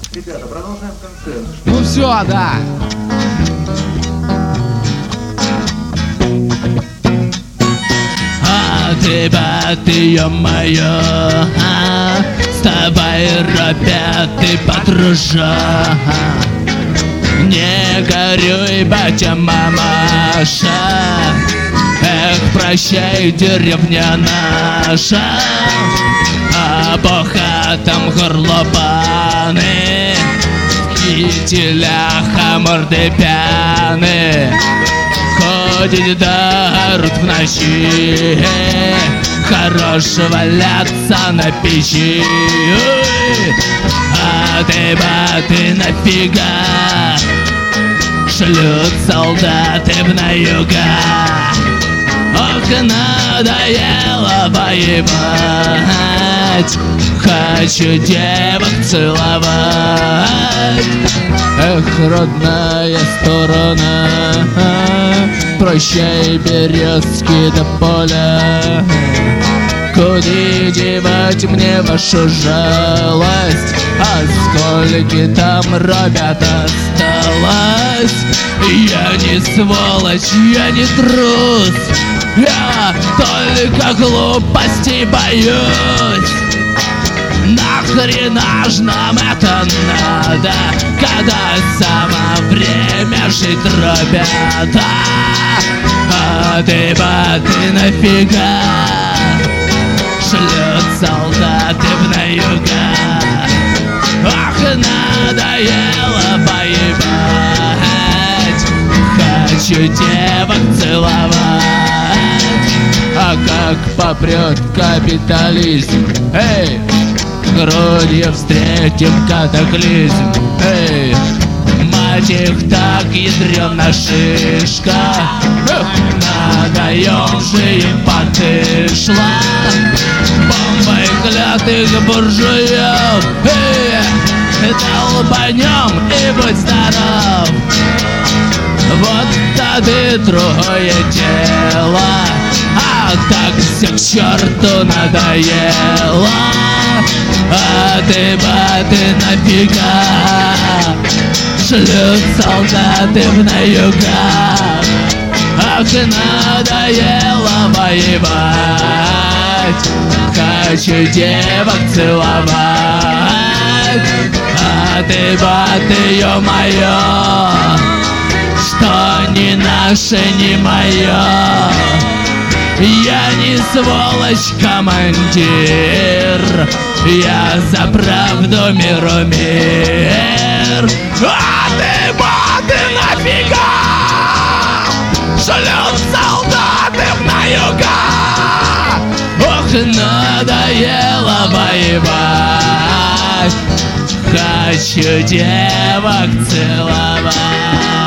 Ребята, продолжаем концерт. Ну все, да. Ты, ё-моё, вставай, ребята, подружа. Не горюй, батя, мамаша. Эх, прощай, деревня наша. А по хатам горлопаны, в кителях, а морды пьяны. Ходит да орут в ночи, хорош валяться на печи. А ты нафига шлют солдаты в на юга? Ох, надоело воевать, хочу девок целовать. Эх, родная сторона, прощай, березки до поля. Куда девать мне вашу жалость? А сколько там ребят осталось? Я не сволочь, я не трус, я только глупости боюсь. Нахрена ж нам это надо, когда само время жить, ребята? А ты нафига шлют солдаты в на юга? Ах, надоело воевать, хочу девок целовать. А как попрет капитализм, эй, грудью встретим катаклизм, эй, мать их так ядрёна шишка. Эх, надаём же им потышло бомбой клятых буржуев. Эй, долбанём и будь здоров. Вот тогда другое дело, а так все к черту надоело. А ты нафига шлют солдаты в на юга? Ах, надоело воевать, хочу девок целовать. А ты, ё-моё, что не наше, не моё. Я не сволочь, командир, я за правду миру мир. А ты нафига шлют солдаты в на юга? Ох, надоело воевать, хочу девок целовать.